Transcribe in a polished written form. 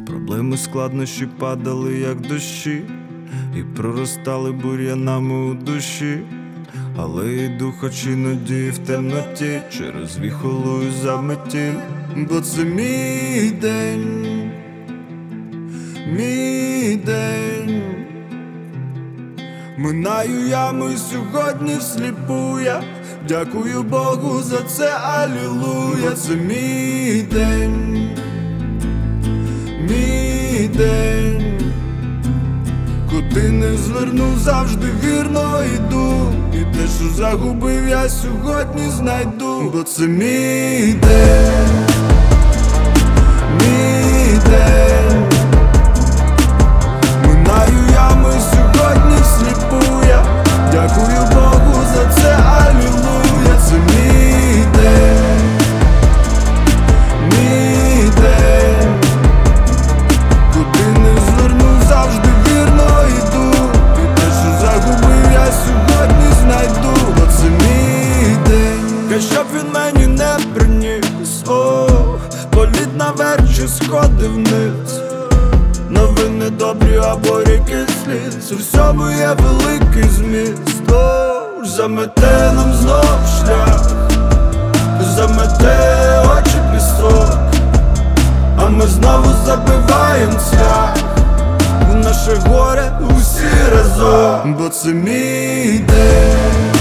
Проблеми, складнощі падали, як дощі, і проростали бур'янами у душі. Але йду хоч іноді в темноті, через віхолую заметіль. Бо це мій день, мій день. Минаю ями сьогодні всліпу я, дякую Богу за це, алілуя. Це мій день, мій день. Куди не зверну, завжди вірно йду, і те, що загубив, я сьогодні знайду. Бо це мій день, мій день. Минаю ями сьогодні всліпу я, дякую Богу за це, алілуя. Це мій день, мій день. Куди не зверну, завжди вірно йду, і те, що загубив, я сьогодні знайду. Бо це мій день. Хай щоб він мені не приніс, політ наверх чи сходи вниз, новини добрі або ріки сліз, у всьому є великий зміст. Замете нам знов шлях, замете очі пісок, а ми знову забиваєм цвях в наше горе усі разом. Бо це мій день,